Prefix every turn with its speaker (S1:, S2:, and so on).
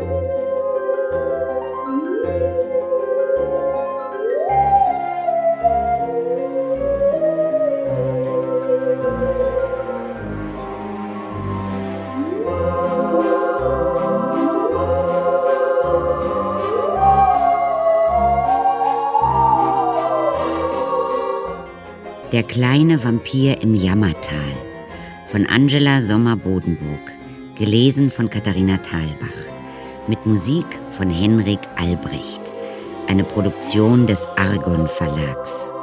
S1: Der kleine Vampir im Jammertal von Angela Sommer-Bodenburg, gelesen von Katharina Thalbach, mit Musik von Henrik Albrecht, eine Produktion des Argon Verlags.